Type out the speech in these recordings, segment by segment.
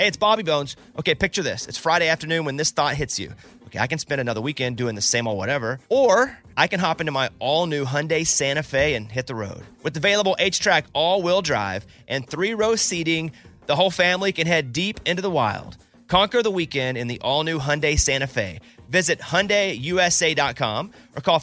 Hey, it's Bobby Bones. Okay, picture this. It's Friday afternoon when this thought hits you. Okay, I can spend another weekend doing the same old whatever, or I can hop into my all-new Hyundai Santa Fe and hit the road. With available H-Track all-wheel drive and 3-row seating, the whole family can head deep into the wild. Conquer the weekend in the all-new Hyundai Santa Fe. Visit HyundaiUSA.com or call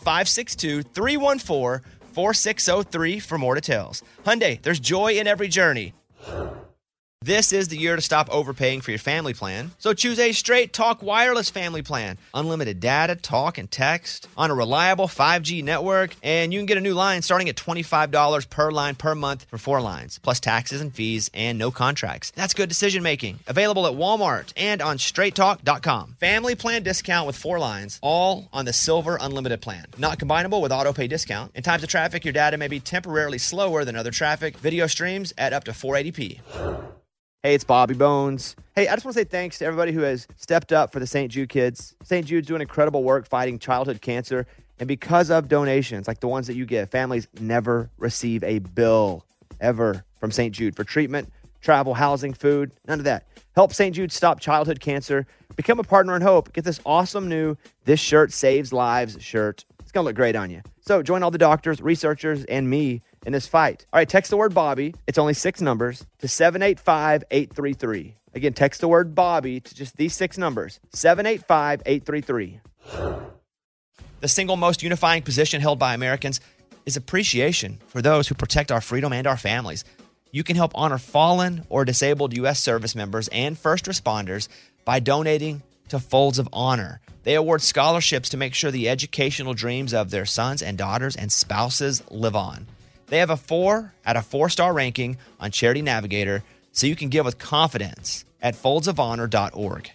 562-314-4603 for more details. Hyundai, there's joy in every journey. This is the year to stop overpaying for your family plan. So choose a Straight Talk Wireless family plan. Unlimited data, talk, and text on a reliable 5G network. And you can get a new line starting at $25 per line per month for 4 lines, plus taxes and fees and no contracts. That's good decision making. Available at Walmart and on straighttalk.com. Family plan discount with 4 lines, all on the Silver Unlimited plan. Not combinable with auto pay discount. In times of traffic, your data may be temporarily slower than other traffic. Video streams at up to 480p. Hey, it's Bobby Bones. Hey, I just want to say thanks to everybody who has stepped up for the St. Jude kids. St. Jude's doing incredible work fighting childhood cancer. And because of donations like the ones that you give, families never receive a bill ever from St. Jude for treatment, travel, housing, food, none of that. Help St. Jude stop childhood cancer. Become a partner in hope. Get this awesome new This Shirt Saves Lives shirt. It's going to look great on you. So join all the doctors, researchers, and me in this fight. All right, text the word Bobby. It's only 6 numbers to 785-833. Again, text the word Bobby to just these 6 numbers, 785-833. The single most unifying position held by Americans is appreciation for those who protect our freedom and our families. You can help honor fallen or disabled U.S. service members and first responders by donating to Folds of Honor. They award scholarships to make sure the educational dreams of their sons and daughters and spouses live on. They have a 4 out of 4-star ranking on Charity Navigator, so you can give with confidence at foldsofhonor.org.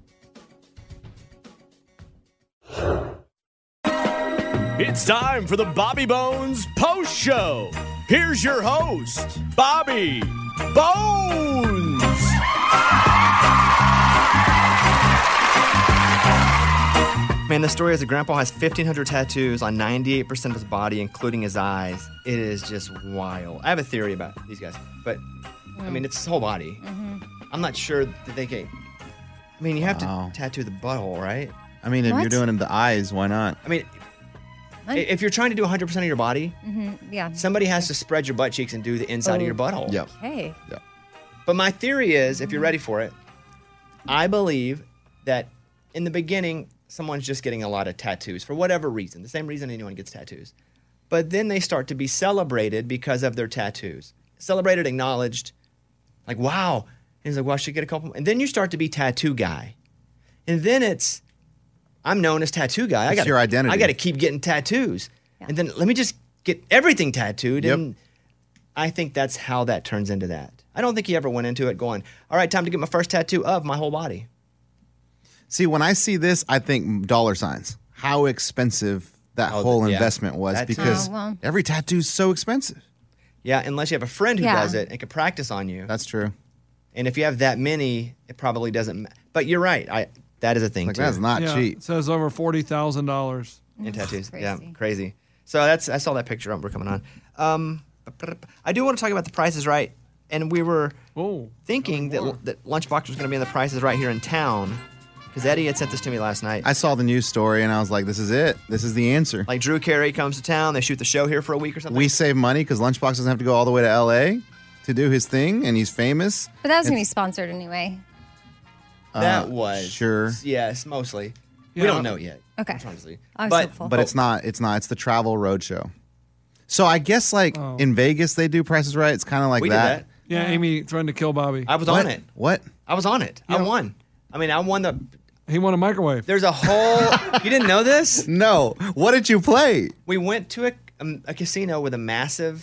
It's time for the Bobby Bones Post Show. Here's your host, Bobby Bones. Man, the story is that Grandpa has 1,500 tattoos on 98% of his body, including his eyes. It is just wild. I have a theory about these guys, but I mean, it's his whole body. Mm-hmm. I'm not sure that they can. I mean, you have to tattoo the butthole, right? I mean, if you're doing in the eyes, why not? I mean, if you're trying to do 100% of your body, somebody has to spread your butt cheeks and do the inside of your butthole. Yep. Okay. Yep. But my theory is, if you're ready for it, I believe that in the beginning, someone's just getting a lot of tattoos for whatever reason, the same reason anyone gets tattoos. But then they start to be celebrated because of their tattoos. Celebrated, acknowledged, like, wow. And he's like, well, I should get a couple more. And then you start to be tattoo guy. And then I'm known as tattoo guy. It's your identity. I got to keep getting tattoos. Yeah. And then let me just get everything tattooed. Yep. And I think that's how that turns into that. I don't think he ever went into it going, all right, time to get my first tattoo of my whole body. See, when I see this, I think dollar signs. How expensive that whole investment was, because every tattoo is so expensive. Yeah, unless you have a friend who does it and can practice on you. That's true. And if you have that many, it probably doesn't. But you're right. That is a thing, too. That's not cheap. It says over $40,000 in tattoos. Crazy. Yeah, crazy. So I saw that picture. We're coming on. I do want to talk about the Price is Right. And we were thinking that Lunchbox was going to be in the Price is Right here in town. Because Eddie had sent this to me last night. I saw the news story, and I was like, this is it. This is the answer. Like Drew Carey comes to town. They shoot the show here for a week or something. We save money because Lunchbox doesn't have to go all the way to L.A. to do his thing, and he's famous. But that was going to be sponsored anyway. That was. Sure. Yes, mostly. Yeah. We don't know yet. Okay. Honestly. I was hopeful. But it's not. It's the travel roadshow. So I guess in Vegas they do Price is Right. It's kind of like we that. did that. Yeah, Amy threatened to kill Bobby. I was on it. What? I was on it. Yeah. I won. I mean, I won the... He won a microwave. There's a whole... You didn't know this? No. What did you play? We went to a casino with a massive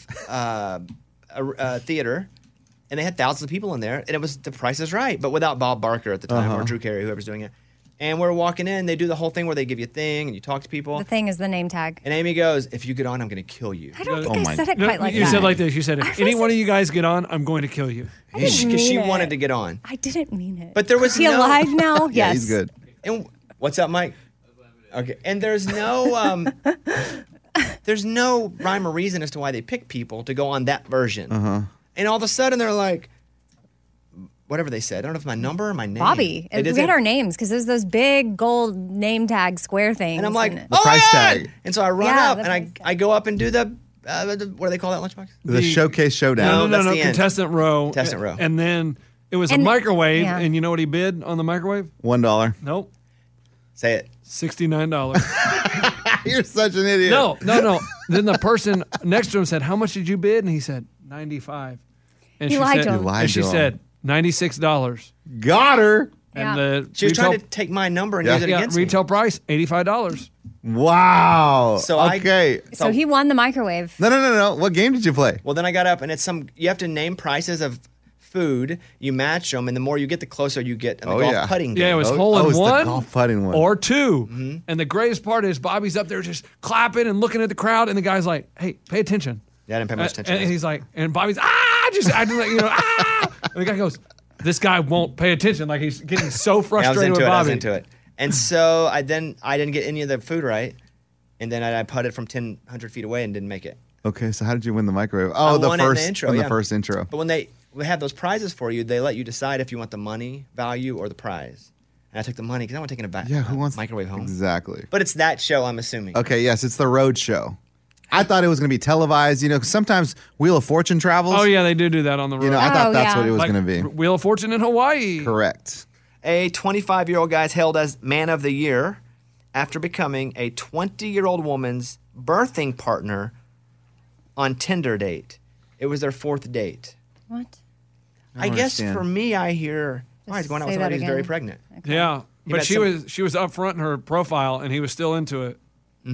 theater, and they had thousands of people in there, and it was The Price is Right, but without Bob Barker at the time, or Drew Carey, whoever's doing it. And we're walking in, they do the whole thing where they give you a thing, and you talk to people. The thing is the name tag. And Amy goes, if you get on, I'm going to kill you. I don't think I said it No, quite like you that. said like this. You said, if any one of you guys get on, I'm going to kill you. Because she mean wanted it. to get on. I didn't mean it. But there was Is he no... alive now? Yes. Yeah, he's good. And what's up, Mike? Okay. And there's no there's no rhyme or reason as to why they pick people to go on that version. And all of a sudden they're like, whatever they said. I don't know if my number or my name. Bobby. They did We had say- our names because there's those big gold name tag square things. And I'm like, The price tag. And so I run Yeah, up the and price I go up and do the what do they call that lunchbox? The showcase showdown. No, that's the end. Contestant row. Contestant row. And then it was a And- microwave, yeah. and you know what he bid on the microwave? $1. Nope, Say it. $69. You're such an idiot. No. Then the person next to him said, "How much did you bid?" And he said, $95. And He she lied said, to him. You lied and she to him. said, $96. Got her. Yeah. And the She was retail, trying to take my number and Yeah. use it against me. retail price, $85. Wow. So I- okay. So he won the microwave. No. What game did you play? Well, then I got up and it's you have to name prices of food. You match them, and the more you get, the closer you get in the Oh, golf yeah. putting game. Yeah, it was Oh, hole in it's the one golf putting one. or 2. Mm-hmm. And the greatest part is Bobby's up there just clapping and looking at the crowd, and the guy's like, "Hey, pay attention." Yeah, I didn't pay much attention. And he's like, and Bobby's just acting like, And the guy goes, "This guy won't pay attention." Like he's getting so Yeah, I was frustrated into with it. I was Bobby. into it. And so I didn't get any of the food right, and then I putted from 100 feet away and didn't make it. Okay, so how did you win the microwave? I Oh, the won it in the first intro, in yeah. the first intro. But when they have those prizes for you, they let you decide if you want the money value or the prize. And I took the money because I want to take a Yeah, who wants microwave home. Exactly. But it's that show, I'm assuming. Okay, yes, it's the road show. I thought it was going to be televised. You know, 'cause sometimes Wheel of Fortune travels. Oh yeah, they do that on the road. You know, I thought Oh, that's yeah. what it was Like going to be. Wheel of Fortune in Hawaii. Correct. A 25-year-old guy is hailed as Man of the Year after becoming a 20-year-old woman's birthing partner on Tinder date. It was their 4th date. What? I guess understand. for me, I hear, oh, he's going out with say somebody that who's very again. pregnant. Yeah, but met she was up front in her profile, and he was still into it.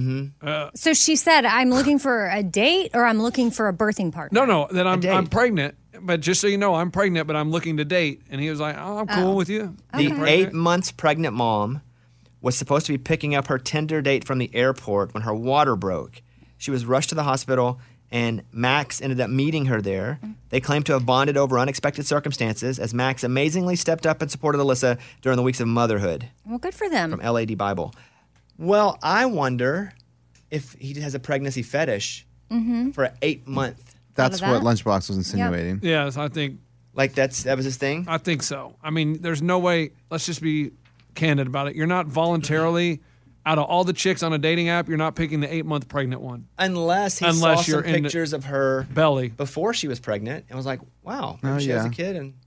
So she said, I'm looking for a date or I'm looking for a birthing partner. No, that I'm date. pregnant. But just so you know, I'm pregnant, but I'm looking to date. And he was like, "Oh, I'm cool with you." The Okay. 8 months pregnant mom was supposed to be picking up her Tinder date from the airport when her water broke. She was rushed to the hospital, and Max ended up meeting her there. They claim to have bonded over unexpected circumstances as Max amazingly stepped up and supported Alyssa during the weeks of motherhood. Well, good for them. From LAD Bible. Well, I wonder if he has a pregnancy fetish for an 8-month. That's of what that? Lunchbox was insinuating. Yes, I think Like that was his thing. I think so. I mean, there's no way. Let's just be candid about it. You're not voluntarily out of all the chicks on a dating app. You're not picking the 8-month pregnant one. Unless he Unless saw some you're in the- pictures of her Belly. before she was pregnant and was like, wow, maybe Oh, she has a yeah. kid. And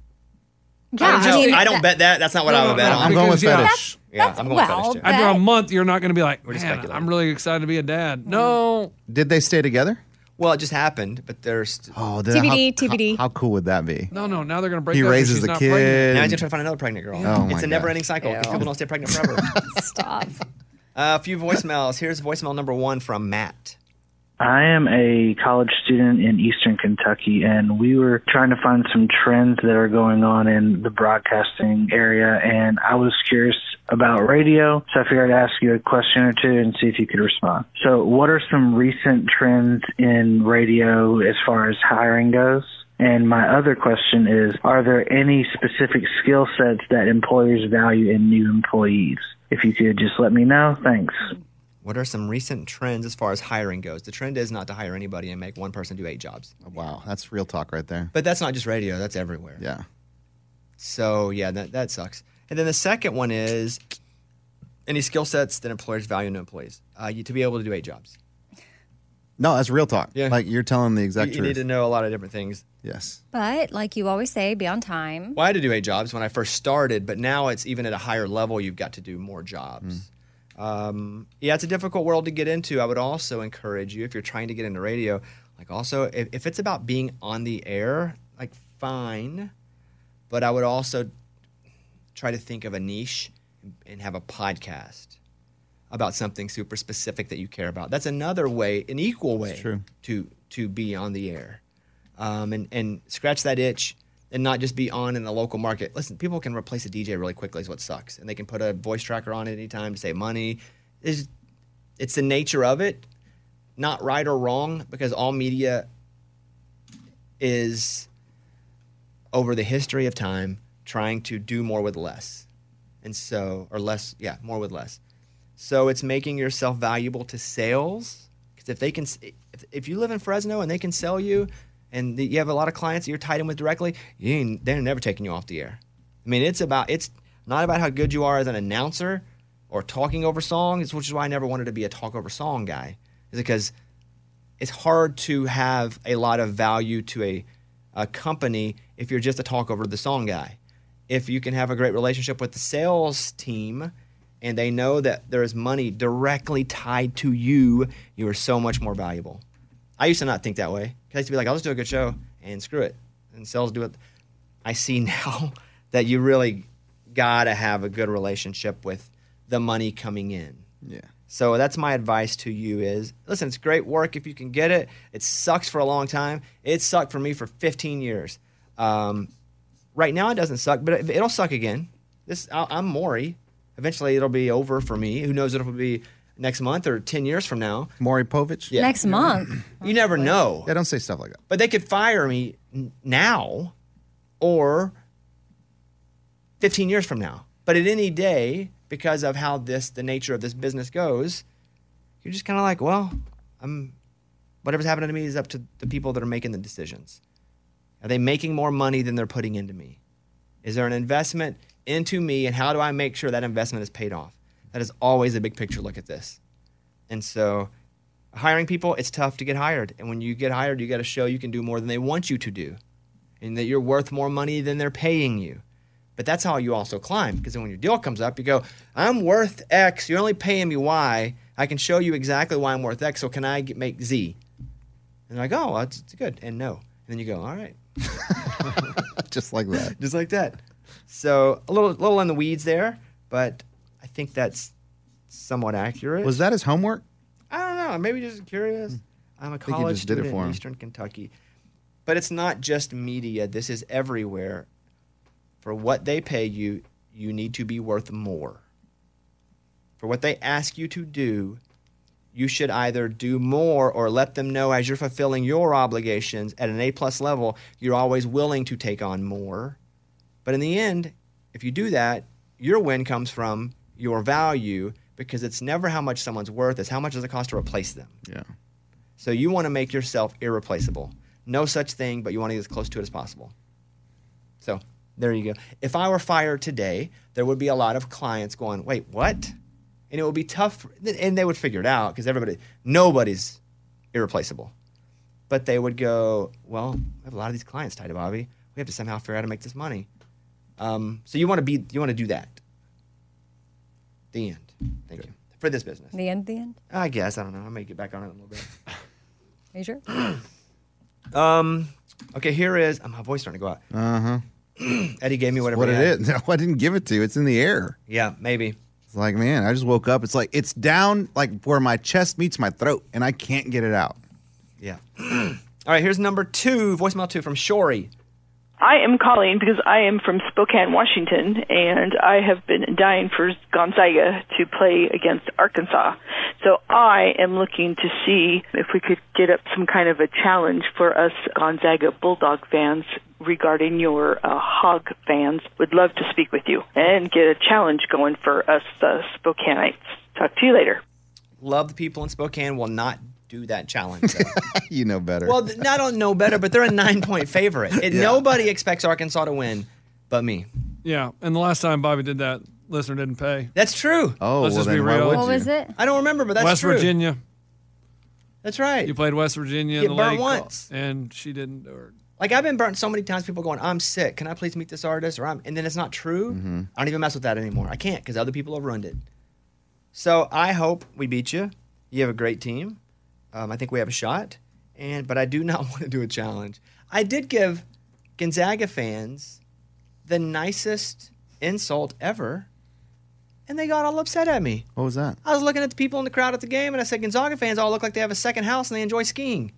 Yeah, I don't bet that. That's not what I would bet no, on. I'm going with Because, yeah, fetish. Yeah, I'm going well, with fetish too. After a month, you're not going to be like, just "Man, speculating. I'm really excited to be a dad." No, Did they stay together? Well, it just happened, but there's Oh, TBD, how, TBD. How cool would that be? no. Now they're going to break He up. 'cause raises she's the not kid. pregnant. now he's gonna try to find another pregnant girl. Oh, It's my a never-ending cycle. Ew. People don't stay pregnant forever. Stop. A few voicemails. Here's voicemail number 1 from Matt. I am a college student in Eastern Kentucky, and we were trying to find some trends that are going on in the broadcasting area, and I was curious about radio, so I figured I'd ask you a question or two and see if you could respond. So what are some recent trends in radio as far as hiring goes? And my other question is, are there any specific skill sets that employers value in new employees? If you could just let me know, thanks. What are some recent trends as far as hiring goes? The trend is not to hire anybody and make one person do 8 jobs. Wow, that's real talk right there. But that's not just radio. That's everywhere. Yeah. So, yeah, that sucks. And then the second one is any skill sets that employers value in employees. To be able to do 8 jobs. No, that's real talk. Yeah. Like you're telling the You exact need truth. to know a lot of different things. Yes. But like you always say, be on time. Well, I had to do 8 jobs when I first started, but now it's even at a higher level, you've got to do more jobs. Yeah, it's a difficult world to get into. I would also encourage you, if you're trying to get into radio, like also, if it's about being on the air, like fine, but I would also try to think of a niche and have a podcast about something super specific that you care about. That's another way, an equal way true. to be on the air. And scratch that itch and not just be on in the local market. Listen, people can replace a DJ really quickly is what sucks. And they can put a voice tracker on at any time to save money. It's the nature of it, not right or wrong, because all media is, over the history of time, trying to do more with less. And so, or less, yeah, more with less. So it's making yourself valuable to sales. Because if they can, if you live in Fresno and they can sell you and you have a lot of clients that you're tied in with directly, they're never taking you off the air. I mean, it's not about how good you are as an announcer or talking over songs, which is why I never wanted to be a talk over song guy, is because it's hard to have a lot of value to a company if you're just a talk over the song guy. If you can have a great relationship with the sales team and they know that there is money directly tied to you, you are so much more valuable. I used to not think that way. I used to be like, I'll just do a good show and screw it. And sales do it. I see now that you really got to have a good relationship with the money coming in. Yeah. So that's my advice to you is, listen, it's great work if you can get it. It sucks for a long time. It sucked for me for 15 years. Right now it doesn't suck, but it'll suck again. I'm Maury. Eventually it'll be over for me. Who knows if it'll be next month or 10 years from now. Maury Povich? Yeah. Next month. You never know. Yeah, don't say stuff like that. But they could fire me now or 15 years from now. But at any day, because of how the nature of this business goes, you're just kind of like, well, whatever's happening to me is up to the people that are making the decisions. Are they making more money than they're putting into me? Is there an investment into me, and how do I make sure that investment is paid off? That is always a big picture look at this. And so hiring people, it's tough to get hired. And when you get hired, you got to show you can do more than they want you to do and that you're worth more money than they're paying you. But that's how you also climb, because then when your deal comes up, you go, I'm worth X. You're only paying me Y. I can show you exactly why I'm worth X, so can I make Z? And they're like, oh, well, that's good. And no. And then you go, all right. Just like that. Just like that. So a little in the weeds there, but I think that's somewhat accurate. Was that his homework? I don't know. Maybe just curious. I'm a college student in Eastern Kentucky. But it's not just media. This is everywhere. For what they pay you, you need to be worth more. For what they ask you to do, you should either do more or let them know as you're fulfilling your obligations at an A+ level, you're always willing to take on more. But in the end, if you do that, your win comes from your value, because it's never how much someone's worth, it's how much does it cost to replace them. Yeah. So you want to make yourself irreplaceable. No such thing, but you want to get as close to it as possible. So there you go. If I were fired today, there would be a lot of clients going, wait, what? And it would be tough, and they would figure it out, because nobody's irreplaceable. But they would go, well, we have a lot of these clients tied to Bobby. We have to somehow figure out how to make this money. So you want to do that. The end. Thank you. For this business. The end? I guess. I don't know. I may get back on it a little bit. Are you sure? Okay, here is... my voice starting to go out. Uh-huh. Eddie gave me whatever what he it had. is. No, I didn't give it to you. It's in the air. Yeah, maybe. It's like, man, I just woke up. It's like, it's down like where my chest meets my throat, and I can't get it out. Yeah. All right, here's number 2, voicemail 2 from Shori. I am calling because I am from Spokane, Washington, and I have been dying for Gonzaga to play against Arkansas. So I am looking to see if we could get up some kind of a challenge for us Gonzaga Bulldog fans regarding your Hog fans. Would love to speak with you and get a challenge going for us Spokaneites. Talk to you later. Love the people in Spokane, will not do that challenge, though. You know better. Well, I don't know better, but they're a 9-point favorite. Nobody expects Arkansas to win but me. Yeah, and the last time Bobby did that, listener didn't pay. That's true. Oh, Let's well, just be then why real. would What you? was it? I don't remember, but that's West true. Virginia. That's right. You played West Virginia Get in the burnt lake, once. and she didn't do it. Like, I've been burnt so many times, people going, I'm sick. Can I please meet this artist? And then it's not true. Mm-hmm. I don't even mess with that anymore. I can't, because other people have ruined it. So I hope we beat you. You have a great team. I think we have a shot. But I do not want to do a challenge. I did give Gonzaga fans the nicest insult ever, and they got all upset at me. What was that? I was looking at the people in the crowd at the game, and I said, Gonzaga fans all look like they have a second house and they enjoy skiing.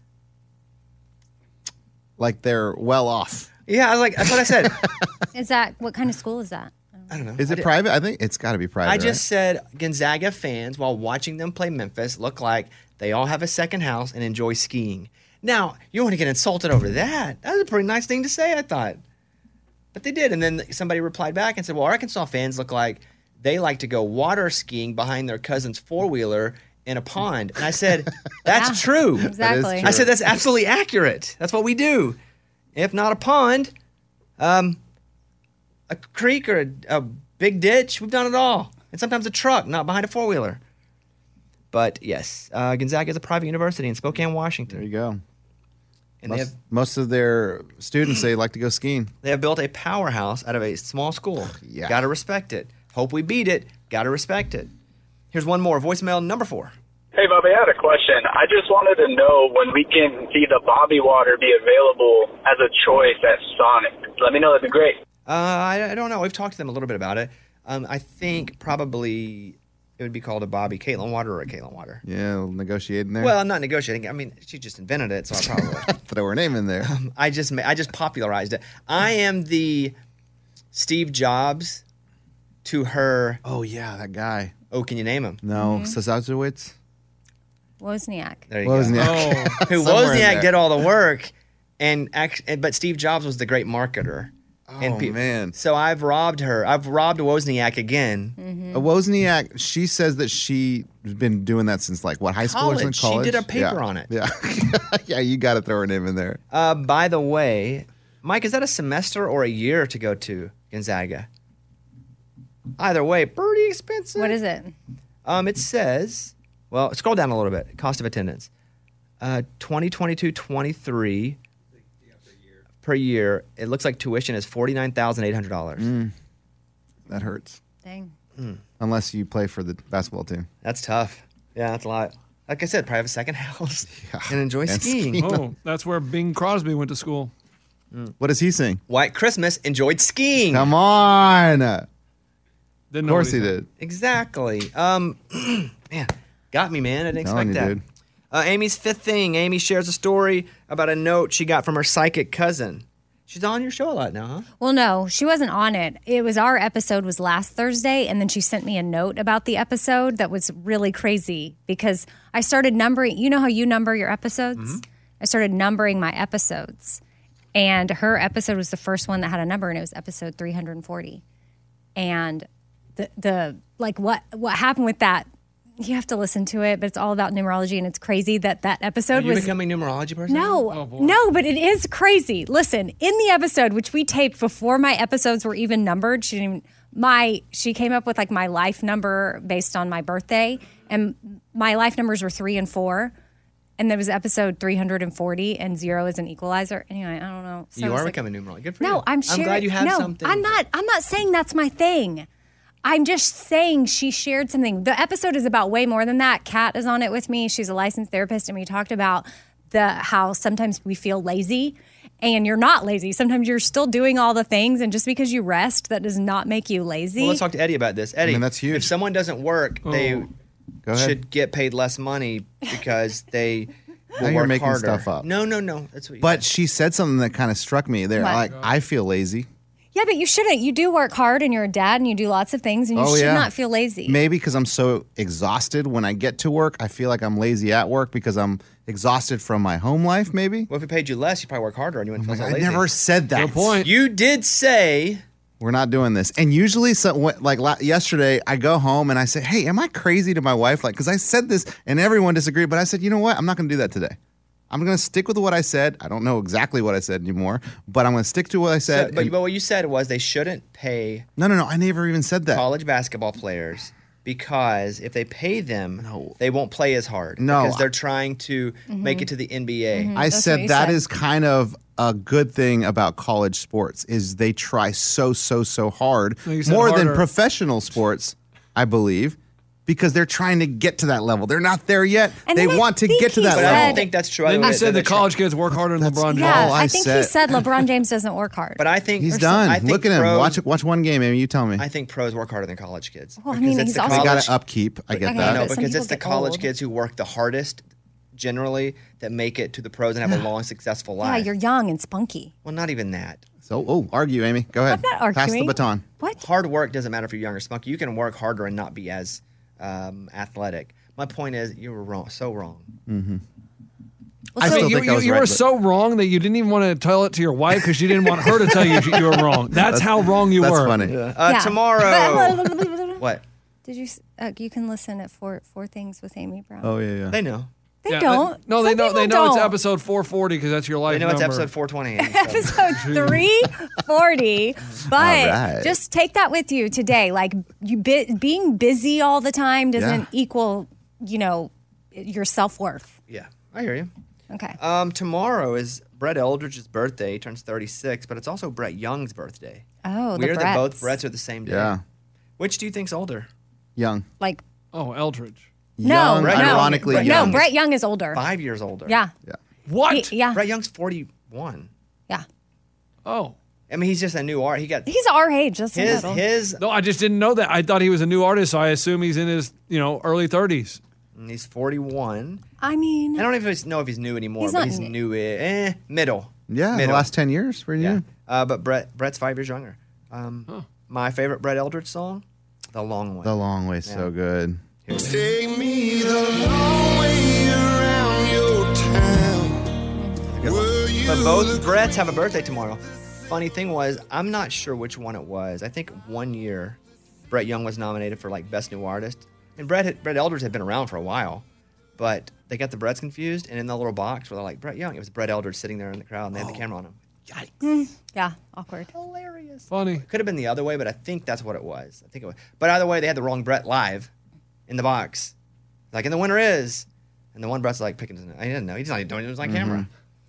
Like they're well off. Yeah, I was like, that's what I said. What kind of school is that? I don't know. Is it private? I think it's got to be private. I just said Gonzaga fans, while watching them play Memphis, look like they all have a second house and enjoy skiing. Now, you want to get insulted over that? That was a pretty nice thing to say, I thought. But they did. And then somebody replied back and said, well, Arkansas fans look like they like to go water skiing behind their cousin's four-wheeler in a pond. And I said, that's true. Exactly. I said, that's absolutely accurate. That's what we do. If not a pond, a creek or a big ditch, we've done it all. And sometimes a truck, not behind a four-wheeler. But yes, Gonzaga is a private university in Spokane, Washington. There you go. And most of their students, they like to go skiing. They have built a powerhouse out of a small school. Yeah. Got to respect it. Hope we beat it. Got to respect it. Here's one more. Voicemail number 4. Hey, Bobby, I had a question. I just wanted to know when we can see the Bobby water be available as a choice at Sonic. Let me know. That'd be great. I don't know. We've talked to them a little bit about it. I think probably it would be called a Bobby Caitlin water or a Caitlin water. Yeah, negotiating there. Well, I'm not negotiating. I mean, she just invented it, so I probably throw her name in there. I just popularized it. I am the Steve Jobs to her. Oh yeah, that guy. Oh, can you name him? No, Sazazowicz. Wozniak. There you Wozniak. go. Who Wozniak did all the work, but Steve Jobs was the great marketer. Oh, man. So I've robbed her. I've robbed Wozniak again. Mm-hmm. Wozniak, she says that she's been doing that since high school or something? College? She did a paper on it. Yeah. Yeah, you got to throw her name in there. By the way, Mike, is that a semester or a year to go to Gonzaga? Either way, pretty expensive. What is it? It says, well, scroll down a little bit. Cost of attendance. 2022-23 per year. It looks like tuition is $49,800. That hurts. Dang. Unless you play for the basketball team. That's tough. Yeah, that's a lot. Like I said, probably have a second house and enjoy And skiing. Oh, that's where Bing Crosby went to school. What does he sing? White Christmas, enjoyed skiing. Come on. Didn't Of know course what he said. did. Exactly. Man, got me, man. I didn't Telling expect you, that. dude. Amy's fifth thing. Amy shares a story about a note she got from her psychic cousin. She's on your show a lot now, huh? Well, no, she wasn't on it. It was our episode was last Thursday, and then she sent me a note about the episode that was really crazy because I started numbering. You know how you number your episodes? Mm-hmm. I started numbering my episodes, and her episode was the first one that had a number, and it was episode 340. And the what happened with that? You have to listen to it, but it's all about numerology, and it's crazy that episode Are you was becoming a numerology person? No, but it is crazy. Listen, in the episode, which we taped before my episodes were even numbered, she came up with my life number based on my birthday, and my life numbers were 3 and 4, and there was episode 340, and 0 is an equalizer. Anyway, I don't know. So you are becoming numerology. Good for you. No, I'm glad you have something. I'm not saying that's my thing. I'm just saying she shared something. The episode is about way more than that. Kat is on it with me. She's a licensed therapist, and we talked about how sometimes we feel lazy, and you're not lazy. Sometimes you're still doing all the things, and just because you rest, that does not make you lazy. Well, let's talk to Eddie about this. Eddie, that's huge. If someone doesn't work, they Go ahead. should get paid less money because they will Now you're work making harder. stuff up. No. That's what you But she said something that kind of struck me there. What? I feel lazy. Yeah, but you shouldn't. You do work hard, and you're a dad, and you do lots of things, and you should not feel lazy. Maybe because I'm so exhausted when I get to work, I feel like I'm lazy at work because I'm exhausted from my home life, maybe. Well, if we paid you less, you'd probably work harder and you wouldn't feel so I lazy. never said that. Good point. You did say... We're not doing this. And usually, yesterday, I go home and I say, hey, am I crazy to my wife? Because I said this and everyone disagreed, but I said, you know what? I'm not going to do that today. I'm going to stick with what I said. I don't know exactly what I said anymore, but I'm going to stick to what I said. But what you said was they shouldn't pay No. I never even said that. college basketball players because if they pay them, they won't play as hard. No. Because they're trying to make it to the NBA. I That's what said you that said. is kind of a good thing about college sports is they try so hard, No, you said more than harder. professional sports, I believe, because they're trying to get to that level. They're not there yet. And they then I want to think get to he that But I level. don't think that's true. Then you said They're the college kids work harder than LeBron James. Yeah, all I I think said. he said LeBron James doesn't work hard. But I think He's done. I think Look at him. pros- Watch one game, Amy. You tell me. I think pros work harder than college kids. Well, I Because mean, it's he's the also- They got college- to upkeep. I get Okay, that. No, but some because people it's the get college old. kids who work the hardest, generally, that make it to the pros and have a long, successful yeah, life. you're young and spunky. Well, not even that. So, argue, Amy. Go ahead. I'm not Pass the arguing. baton. What? Hard work doesn't matter if you're young or spunky. You can work harder and not be as athletic. My point is, you were wrong. So wrong. I still think I was you right, were but- so wrong that you didn't even want to tell it to your wife because you didn't want her to tell you you were wrong. That's how wrong you That's were. funny. Yeah. Tomorrow. What? Did you? You can listen at Four Things with Amy Brown. Oh yeah. They know. They don't. No, they Some know. people They know it's don't. episode 440 because that's your life They know it's number. episode 420. Episode 340. But right. just take that with you today. Like being busy all the time doesn't equal, your self-worth. Yeah, I hear you. Okay. Tomorrow is Brett Eldridge's birthday. He turns 36, but it's also Brett Young's birthday. Oh, the Weird that both Bretts. Bretts are the same day. Yeah. Which do you think's older? Young. Like Oh, Eldridge. Young, Brett ironically Young. young. No, Brett Young is older. 5 years older. Yeah. What? Yeah. Brett Young's 41. Yeah. Oh. I mean, he's just a new art. He got He's our age. That's not his. No, I just didn't know that. I thought he was a new artist, so I assume he's in his, early 30s. And he's 41. I mean, I don't even know if he's new anymore, He's but not he's new. new. Middle. Yeah, the Middle. last 10 years. Pretty Yeah. new. But Brett's 5 years younger. My favorite Brett Eldridge song, "The Long Way." The Long Way, so good. Take me the long way around your town. But both Bretts have a birthday tomorrow. Funny thing was, I'm not sure which one it was. I think one year, Brett Young was nominated for like Best New Artist, and Brett Eldridge had been around for a while, but they got the Bretts confused, and in the little box where they're like Brett Young, it was Brett Eldridge sitting there in the crowd, and they had the camera on him. Yikes! yeah, awkward. Hilarious. Funny. Could have been the other way, but I think that's what it was. I think it was. But either way, they had the wrong Brett live in the box. Like, and the winner is, and the one Brett's like picking. I didn't know. He's not even doing it. It was on camera.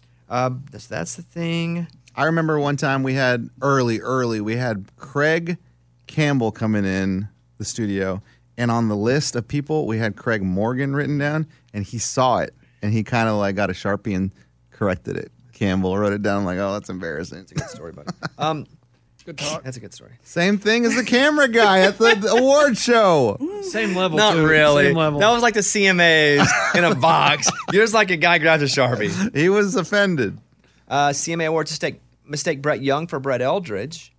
That's the thing. I remember one time we had we had Craig Campbell coming in the studio, and on the list of people, we had Craig Morgan written down, and he saw it, and he kind of like got a Sharpie and corrected it. Campbell wrote it down. I'm like, oh, that's embarrassing. It's a good story, buddy. Good talk. That's a good story. Same thing as the camera guy at the award show. Same level, Not too. really. Same level. That was like the CMAs in a box. You're just like a guy grabs a Sharpie. He was offended. CMA awards mistake Brett Young for Brett Eldridge.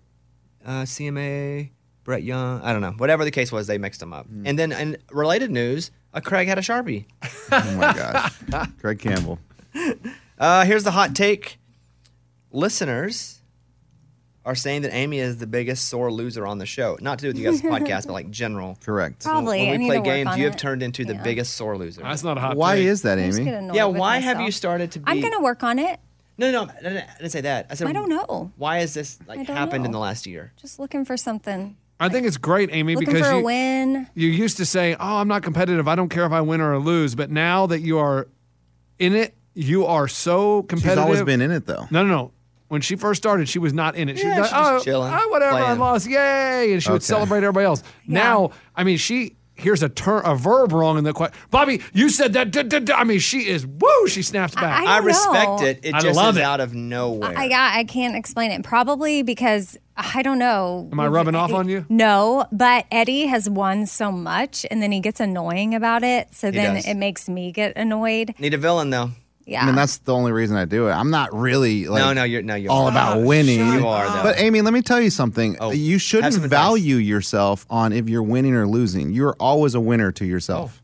CMA, Brett Young, I don't know. Whatever the case was, they mixed them up. And then in related news, Craig had a Sharpie. Oh my gosh. Craig Campbell. Here's the hot take. Listeners are saying that Amy is the biggest sore loser on the show. Not to do with you guys' podcast, but like general. Correct. Probably. I When we need play to work games, on you have it. turned into the Yeah. biggest sore loser. That's not a hot Why take. is that, I just Amy? get annoyed Yeah, with why have myself. you started to be... I'm going to work on it. No, I didn't say that. I said, I don't know. Why has this I like don't happened in know. the last year? Just looking for something. I think it's great, Amy, Looking because for a you, win. you used to say, oh, I'm not competitive. I don't care if I win or lose. But now that you are in it, you are so competitive. She's always been in it, though. No. When she first started, she was not in it. She Yeah, was she was like, chilling, whatever, I playing. lost, yay. And she would Okay. celebrate everybody else. Now, I mean, she hears a verb wrong in the question. Bobby, you said that. I mean, she is, she snaps back. I I don't respect know. it. It I just love is it. out of nowhere. I can't explain it. Probably because I don't know. Am I rubbing off on you? No, but Eddie has won so much, and then he gets annoying about it. So then does. it makes me get annoyed. Need a villain though. Yeah. I mean, that's the only reason I do it. I'm not really like You're all about winning. You are though. But Amy, let me tell you something. Oh, You have shouldn't some advice. value yourself on if you're winning or losing. You're always a winner to yourself.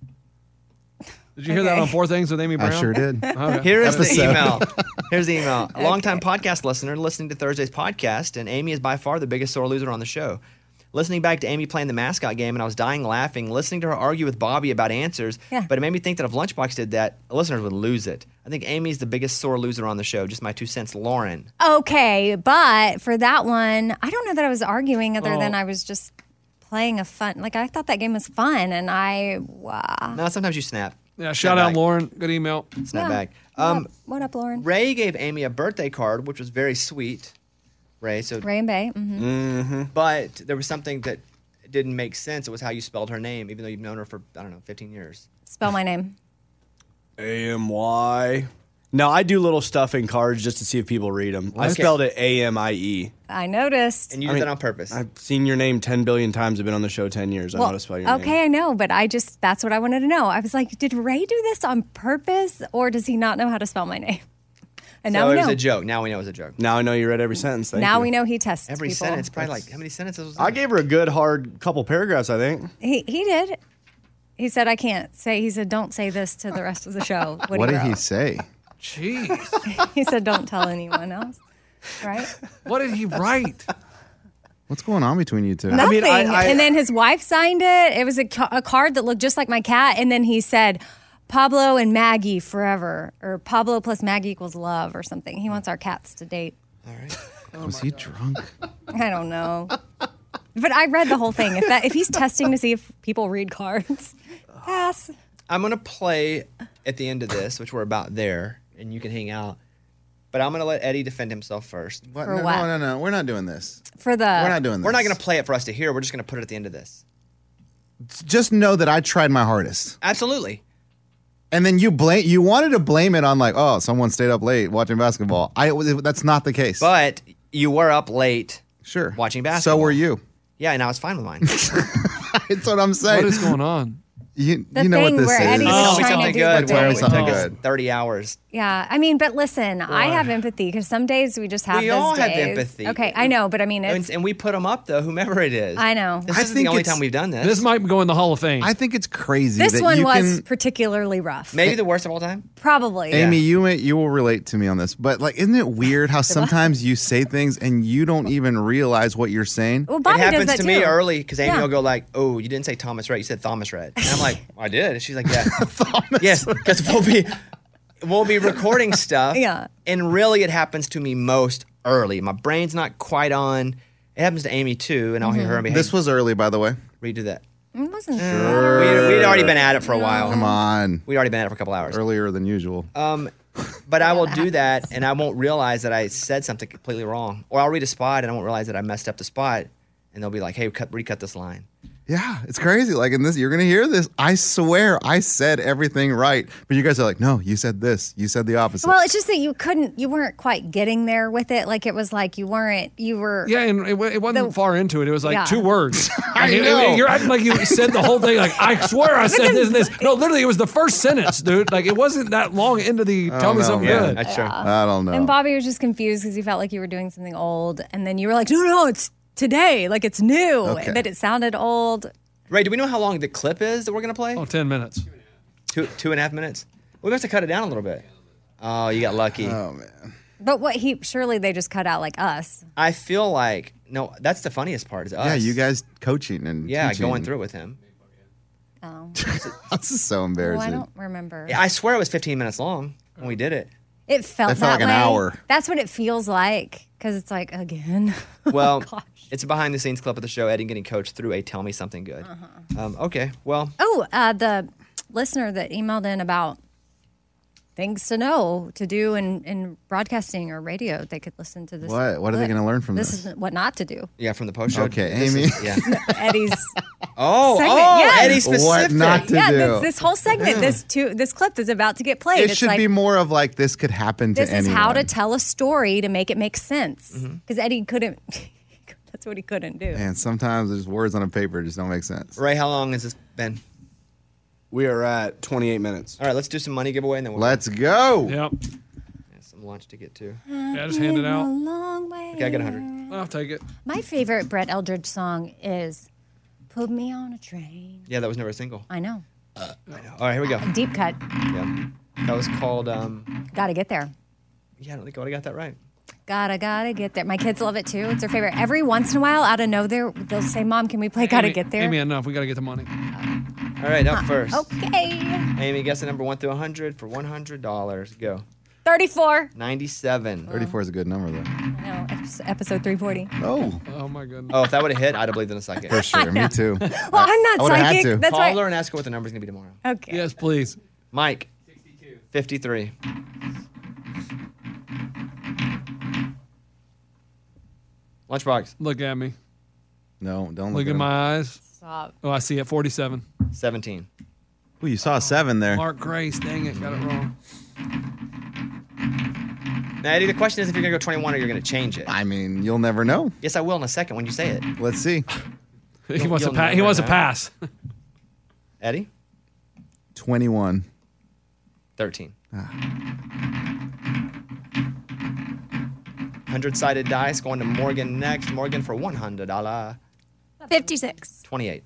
Did you hear that Okay. on Four Things with Amy Brown? I sure did. Okay. Here is the Episode. email. Here's the email. A longtime podcast listener listening to Thursday's podcast, and Amy is by far the biggest sore loser on the show. Listening back to Amy playing the mascot game, and I was dying laughing, listening to her argue with Bobby about answers, Yeah. but it made me think that if Lunchbox did that, listeners would lose it. I think Amy's the biggest sore loser on the show. Just my 2 cents. Lauren. Okay, but for that one, I don't know that I was arguing other than Oh. I was just playing a fun. Like I thought that game was fun, and wow. No, sometimes you snap. Yeah, shout out back. Lauren. Good email. Snap Yeah. back. What up, Lauren? Ray gave Amy a birthday card, which was very sweet. Ray, so Ray and Bay. Mm-hmm. but there was something that didn't make sense. It was how you spelled her name, even though you've known her for, 15 years. Spell my name. AMY. No, I do little stuff in cards just to see if people read them. I spelled it AMIE. I noticed. And you did that on purpose. I've seen your name 10 billion times. I've been on the show 10 years. I know how to spell your okay, name. I know, but that's what I wanted to know. I was like, did Ray do this on purpose, or does he not know how to spell my name? And now so we it know. was a joke. Now we know it was a joke. Now I know you read every sentence. Thank Now you. we know he tests Every people. sentence, probably like, how many sentences was that? I gave her a good, hard couple paragraphs, I think. He did. He said, I can't say. He said, don't say this to the rest of the show. What did he wrote. say? Jeez. He said, don't tell anyone else. Right? What did he write? What's going on between you two? Nothing. I- and then his wife signed it. It was a card that looked just like my cat. And then he said, Pablo and Maggie forever, or Pablo plus Maggie equals love, or something. He wants our cats to date. All right. Was he drunk? I don't know. But I read the whole thing. If he's testing to see if people read cards, pass. I'm going to play at the end of this, which we're about there, and you can hang out. But I'm going to let Eddie defend himself first. What? For No, what? no. We're not doing this. For the We're not doing this. We're not going to play it for us to hear. We're just going to put it at the end of this. Just know that I tried my hardest. Absolutely. And then you wanted to blame it on like, oh, someone stayed up late watching basketball. That's not the case. But you were up late sure. watching basketball. So were you. Yeah, and I was fine with mine. That's what I'm saying. What is going on? You The know what thing this where is. Eddie was Tell me trying to something do good. the Tell me It something took us good. 30 hours. Yeah, I mean, but listen, I have empathy because some days we just have We those all have days. empathy. Okay, I know, but I mean, it's. And we put them up, though, whomever it is. I know. This I isn't think the only it's- time we've done this. This might go in the Hall of Fame. I think it's crazy This that one you was can. particularly rough. Maybe the worst of all time. Probably. Amy, you will relate to me on this, but like, isn't it weird how sometimes you say things and you don't even realize what you're saying? Well, Bobby it happens does that to me too. early because Amy Yeah. will go like, "Oh, you didn't say Thomas Rhett. You said Thomas Rhett." And I'm like, "I did." And she's like, "Yeah, yes," because we'll be recording stuff. Yeah. And really, it happens to me most early. My brain's not quite on. It happens to Amy too, and I'll hear her and be, "Hey, This was early, by the way. redo that." It wasn't. We'd already been at it for a while. Come on. We'd already been at it for a couple hours. Earlier than usual. But I will do that, and I won't realize that I said something completely wrong. Or I'll read a spot, and I won't realize that I messed up the spot, and they'll be like, "Hey, recut this line." Yeah, it's crazy. Like in this, you're gonna hear this. I swear, I said everything right, but you guys are like, no, you said this. You said the opposite. Well, it's just that you weren't quite getting there with it. Like it was like you were. Yeah, and it wasn't far into it. It was like Yeah. 2 words. I Like, know. You're acting like you said the whole thing. Like, I swear I said this and this. No, literally, it was the first sentence, dude. Like, it wasn't that long into the tell me no, something man. good. That's true. I don't know. And Bobby was just confused because he felt like you were doing something old, and then you were like, "No, it's today. Like it's new." Okay. But it sounded old. Ray, do we know how long the clip is that we're going to play? Oh, 10 minutes. 2.5 minutes? We must have cut it down a little bit. Oh, you got lucky. oh man. But surely they just cut out like us. I feel like, no, that's the funniest part is us. Yeah, you guys coaching and Yeah, teaching. going through it with him. Oh, This is so well, embarrassing. I don't remember. Yeah, I swear it was 15 minutes long when we did it. It felt It felt like that an way. hour. That's what it feels like because it's like again. Well, Gosh. it's a behind the scenes clip of the show, Eddie getting coached through a Tell Me Something Good. Okay, well, Oh, the listener that emailed in about things to know to do in broadcasting or radio, they could listen to this. What are they clip. going to learn from This this? is what not to do. yeah, from the post show. Okay, This Amy. is- yeah. Eddie's Oh, Segment, oh, yes. Eddie specific. What not to yeah, do? this whole segment, this clip is about to get played. It It's should like, be more of like this could happen to this anyone. is how to tell a story to make it make sense. Mm-hmm. Because Eddie couldn't. That's what he couldn't do. And sometimes there's words on a paper just don't make sense. Ray, how long has this been? We are at 28 minutes. All right, let's do some money giveaway and then we'll Let's go. Yep. have some lunch to get to. Yeah, just hand it A out. long way. Okay, I got 100. I'll take it. My favorite Brett Eldredge song is "Put Me on a Train." Yeah, that was never a single. I know. I know. All right, here we go. Deep cut. Yeah. That was called, Gotta get there. yeah, I don't think I got that right. Gotta get there. My kids love it too. It's their favorite. Every once in a while, out of nowhere, they'll say, "Mom, can we play Gotta Amy, Get There?" Amy, enough. We got to get the money. All right, up first. Okay. Amy, guess the number 1 through 100 for $100. Go. 34. 97. 34 is a good number though. No, episode 340. Oh, Oh, my goodness. Oh, if that would have hit, I'd have believed in a second. for sure. Me too. Well, I'm not I would've had psychic. to. That's Call right. her and ask her what the number's going to be tomorrow. Okay. Yes, please. Mike. 62. 53. Lunchbox. Look at me. No, don't Look look at him. my eyes. Stop. Oh, I see it. 47. 17. Ooh, you saw a 7 there. Mark Grace. Dang it. Got it wrong. Now, Eddie, the question is if you're going to go 21 or you're going to change it. I mean, you'll never know. Yes, I will in a second when you say it. Let's see. He wants you'll to pass. He never wants to know. pass. Eddie? 21. 13. 100-sided dice going to Morgan next. Morgan for $100. 56. 28.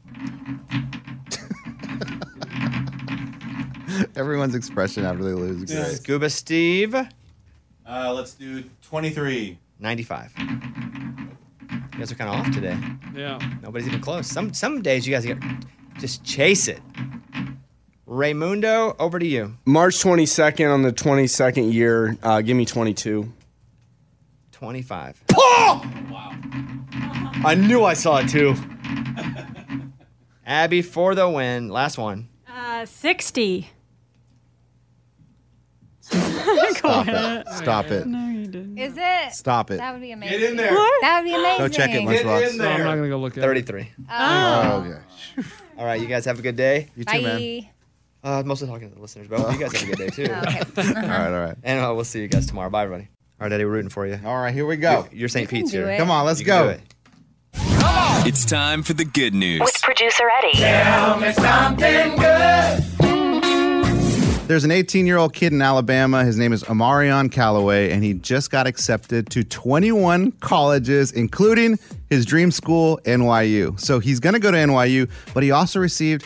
Everyone's expression after they lose. is great. Scuba Steve. Let's do 23. 95. guys are kind of off today. Yeah. Nobody's even close. Some days you guys just chase it. Raymundo, over to you. March 22nd on the 22nd year. Give me 22. 25. Oh! Wow. I knew I saw it too. Abby for the win. Last one. 60. Stop it. Stop it. No, you didn't. Is it? Stop it. That would be amazing. Get in there. That would be amazing. Go check it, Lunchbox. No, I'm not going to go look at 33. Oh, okay. All right, you guys have a good day. You too, man. Bye. Mostly talking to the listeners, but I hope you guys have a good day too. Okay. All right. And we'll see you guys tomorrow. Bye, everybody. All right, Eddie, we're rooting for you. All right, here we go. You're St. can Pete's do here. it. Come on, let's You can do go. it. It's time for the good news. With producer Eddie. Tell me something good. There's an 18-year-old kid in Alabama. His name is Amarion Calloway, and he just got accepted to 21 colleges, including his dream school, NYU. So he's going to go to NYU, but he also received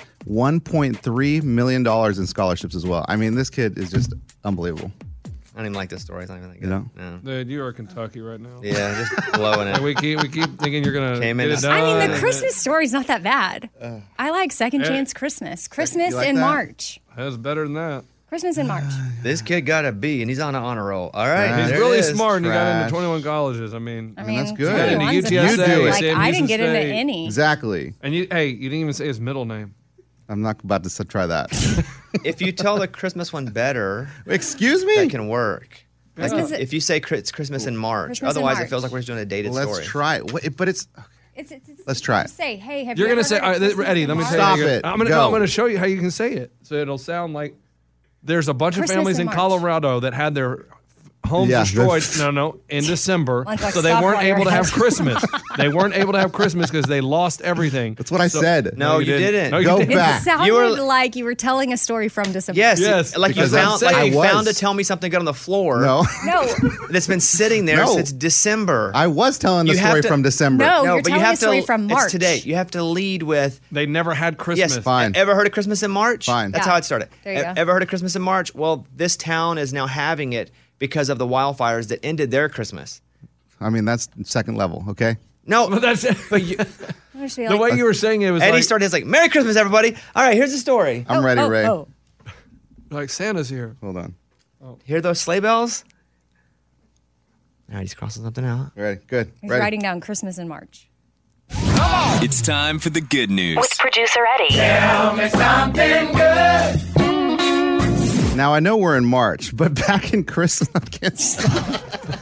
$1.3 million in scholarships as well. I mean, this kid is just unbelievable. I don't even like this story. It's not even that good. You know? No. Dude, you are Kentucky right now. Yeah, just blowing it. We keep thinking you're going to Came get in it to- done. I mean, the and Christmas story's not that bad. I like second Yeah. chance Christmas. Christmas You like in that? March. That's better than that. Christmas in March. This kid got a B, and he's on an honor roll. All right. He's there really it is. smart, and he got into Trash. 21 colleges. I mean, I mean, that's good. got into 21's a UTSA, You do it. Like, Sam I Houston didn't get into State. any. Exactly. And you didn't even say his middle name. I'm not about to try that. If you tell the Christmas one better, Excuse me? that can work. Like, Christmas- if you say it's Christmas in March, Christmas in otherwise it March. feels like we're just doing a dated Let's story. try it. But it's... It's Let's try it. Say, hey, have You're you going ever to say, heard of Christmas Eddie, in let me March? tell Stop you. it. I'm Go. going to show you how you can say it. So it'll sound like there's a bunch Christmas of families in in March. Colorado that had their homes Yeah. destroyed. In December. Lunchbox, So they stop weren't while you're able to have ahead. Christmas. They weren't able to have Christmas because they lost everything. That's what I said. No, you didn't. No, you Go didn't. back. It sounded You were- like you were telling a story from December. Yes, Yes, like you because I'm found, saying- like you I found to was. tell me something good on the floor. No. No, That's been sitting there No. since December. I was telling the You have story to- from December. No. no, you're but you telling have a story to. from March. It's today. You have to lead with. They never had Christmas. Yes, Fine. Ever heard of Christmas in March? Fine. That's Yeah. how it started. There you go. Ever heard of Christmas in March? Well, this town is now having it because of the wildfires that ended their Christmas. I mean, that's second level, okay? No, But that's but you, Just be the way you were saying it was Eddie like, started his like, "Merry Christmas, everybody!" All right, here's the story. I'm ready, Ray. Oh. like Santa's here. Hold on. Hear those sleigh bells? All right, he's crossing something out. Ready. Good. He's Ready. writing down Christmas in March. It's time for the good news. With producer Eddie. Tell me something good. Now, I know we're in March, but back in Christmas, I can't stop.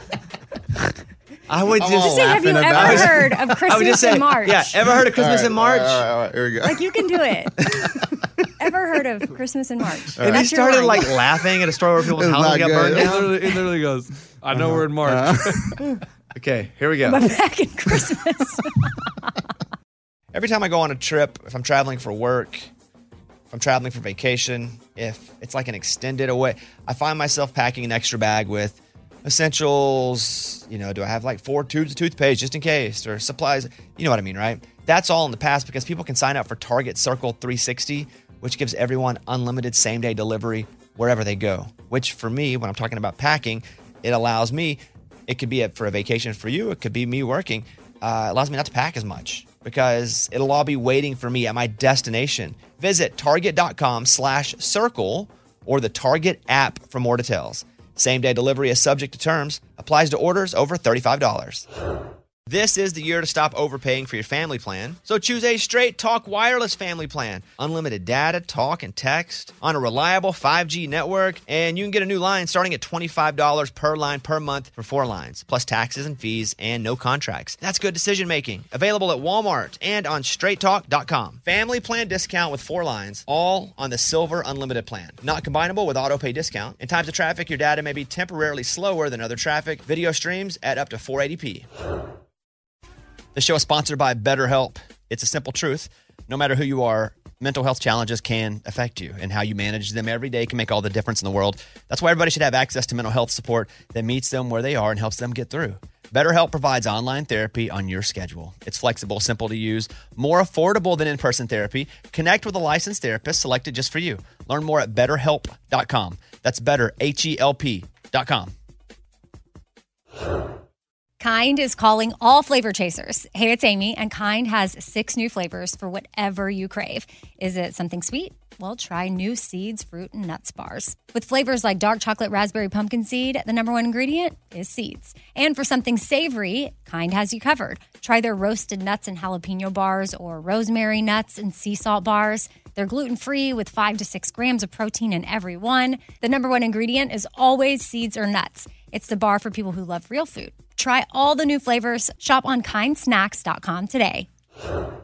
I would I'm just all Say, have you laughing about ever it. heard of I would Christmas just say, in March? yeah. Ever heard of Christmas in March? All right, here we go. Like, you can do it. Ever heard of Christmas in March? And he That's your started line. like laughing at a story where people's It's houses not got good. burned It down. literally goes, I know we're in March. Okay, here we go. But back in Christmas. Every time I go on a trip, if I'm traveling for work, if I'm traveling for vacation, if it's like an extended away, I find myself packing an extra bag with essentials. You know, do I have like 4 tubes of toothpaste just in case, or supplies? You know what I mean, right? That's all in the past because people can sign up for Target Circle 360, which gives everyone unlimited same-day delivery wherever they go. Which for me, when I'm talking about packing, it allows me, it could be for a vacation for you, it could be me working, it allows me not to pack as much because it'll all be waiting for me at my destination. Visit target.com/circle or the Target app for more details. Same-day delivery is subject to terms, applies to orders over $35. This is the year to stop overpaying for your family plan. So choose a Straight Talk Wireless family plan. Unlimited data, talk, and text on a reliable 5G network. And you can get a new line starting at $25 per line per month for 4 lines, plus taxes and fees and no contracts. That's good decision making. Available at Walmart and on straighttalk.com. Family plan discount with 4 lines, all on the Silver Unlimited plan. Not combinable with auto pay discount. In times of traffic, your data may be temporarily slower than other traffic. Video streams at up to 480p. The show is sponsored by BetterHelp. It's a simple truth. No matter who you are, mental health challenges can affect you, and how you manage them every day can make all the difference in the world. That's why everybody should have access to mental health support that meets them where they are and helps them get through. BetterHelp provides online therapy on your schedule. It's flexible, simple to use, more affordable than in-person therapy. Connect with a licensed therapist selected just for you. Learn more at BetterHelp.com. That's better, HELP.com. Kind is calling all flavor chasers. Hey, it's Amy, and Kind has 6 new flavors for whatever you crave. Is it something sweet? Well, try new seeds, fruit, and nuts bars. With flavors like dark chocolate raspberry pumpkin seed, the number one ingredient is seeds. And for something savory, Kind has you covered. Try their roasted nuts and jalapeno bars or rosemary nuts and sea salt bars. They're gluten-free with 5 to 6 grams of protein in every one. The number one ingredient is always seeds or nuts. It's the bar for people who love real food. Try all the new flavors. Shop on kindsnacks.com today.